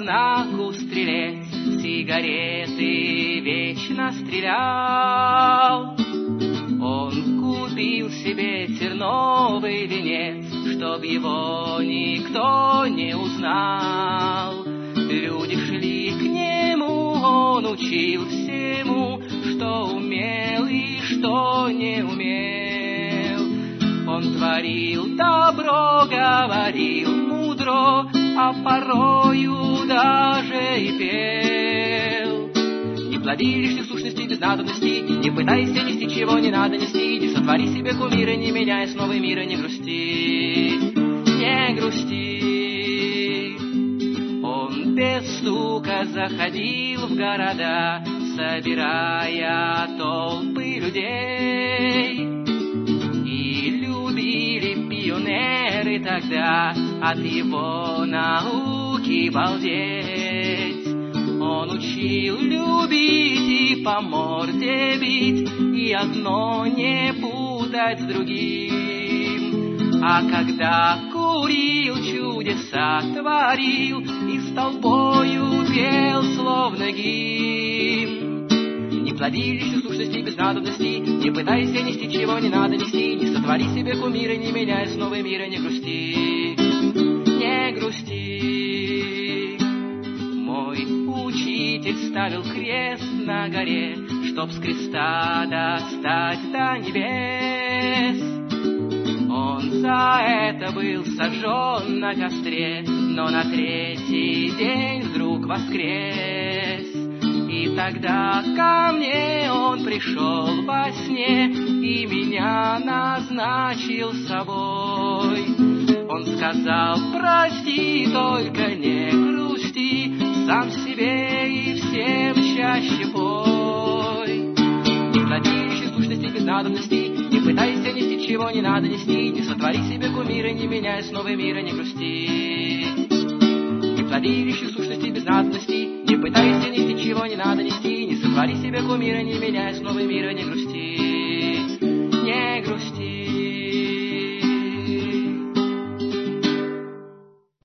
знаку стрелец, сигареты вечно стрелял. Он купил себе терновый венец, чтоб его никто не узнал. Люди шли к нему, он учил всему, что умел и что не умел. Он творил добро, говорил мудро, а порою даже и пел. Не плоди лишних сущностей без надобности, не пытайся нести, чего не надо нести, не сотвори себе кумира, не меняя снова мира, не грусти, не грусти. Он без стука заходил в города, собирая толпы людей. И любили пионеры тогда от его науки балдеть. Он учил любить и по морде бить, и одно не путать с другим. А когда курил, чудеса творил, и с толпою пел, словно гимн. Не плоди лишних сущностей без надобности, не пытайся нести, чего не надо нести, не сотвори себе кумира, не меняя снова мира, не грусти, не грусти. Мой учитель ставил крест на горе, чтоб с креста достать до небес. Он за это был сожжен на костре, но на третий день вдруг воскрес. И тогда ко мне он пришел во сне и меня назначил собой. Он сказал: прости, только не грусти, сам себе и всем чаще пой. Не плоди лишних сущностей без надобности, не пытайся нести, чего не надо нести, не сотвори себе кумира, не меняя снова мира, не грусти. Не плоди лишних сущностей без надобности, не пытайся нести, чего не надо нести, не сотвори себе кумира, не меняя снова мира, не грусти, не грусти.